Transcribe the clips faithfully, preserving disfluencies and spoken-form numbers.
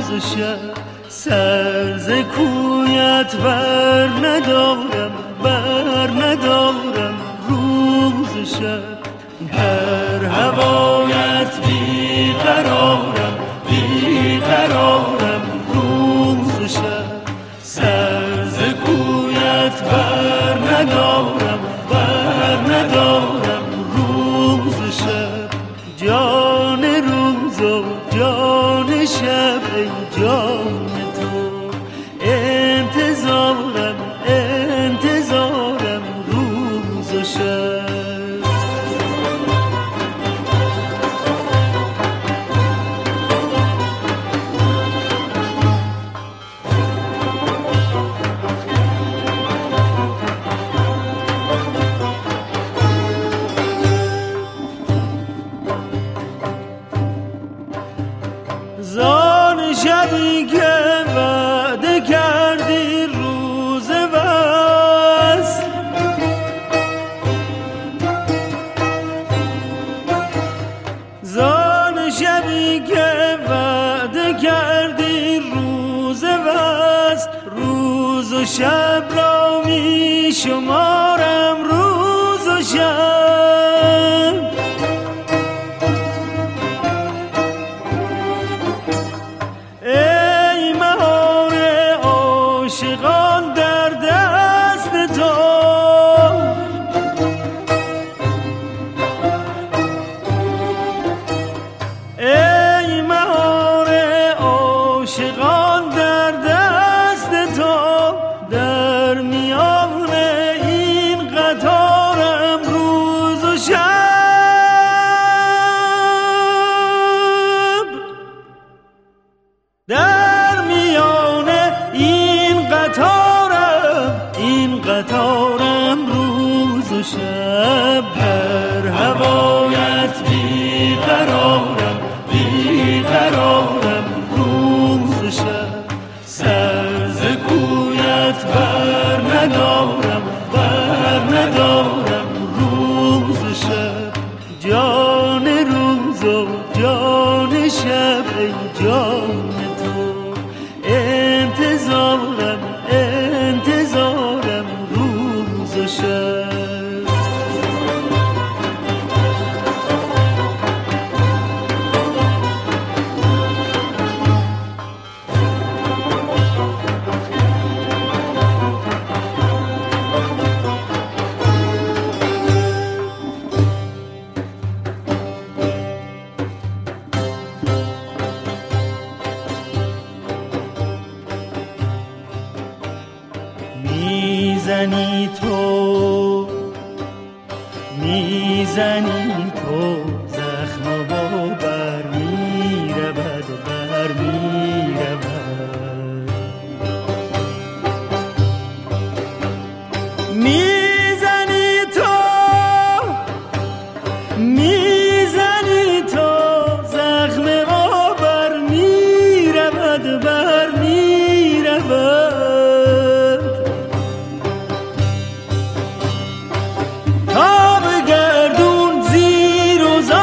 روز و شب سر ز کویت بر ندارم بر ندارم روز و شب در هوایت بی قرارم بی قرارم روز و شب سر ز کویت بر ندارم بر ندارم روز و شب جان روز و جان شب ای جان تو انتظارم انتظارم روز و شب زان شبی که وعده کردی روز وصل زان شبی که وعده کردی روز وصل روز و شب را می شمارم روز و شب عاشقان در دست تو ای مهار عاشقان در دست تو در میان این قطارم روز و شب در میان این قطارم این قطارم روز و شب در هوایت بی قرارم بی قرارم روز و شب سر ز کویت بر ندارم بر ندارم روز و شب جان روز و جان شب ای جان تو انتظارم انتظارم روز و شب میزنی تو میزنی تو زخم و بر میرود و بر میرود میزنی تو میزنی تو زخم و بر میرود بر میرود تا به گردون زیر و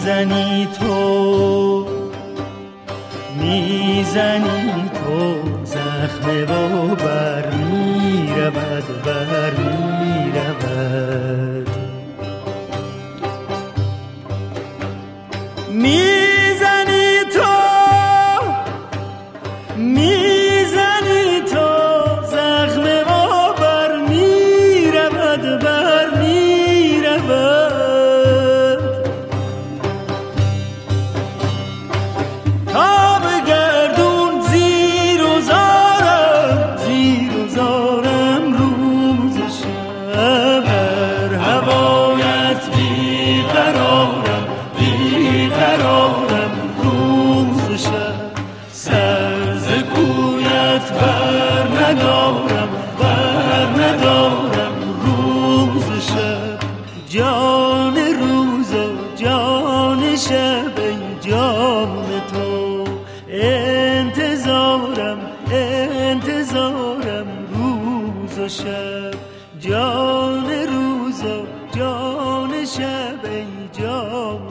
میزنی تو میزنی تو زخم و بر میرود بر میرود میزنی تو میزنی تو زخم و بر میرود بر میرود تا به گردون زیر و زارم زیر و زارم روز شب بر هوایت بیقرارم بیقرارم روز شب سر ز کویت بر ندارم بر ندارم روز شب جان روز و جان شب ای جان تو انتظارم انتظارم روز و شب جان روز و جان شب ای جان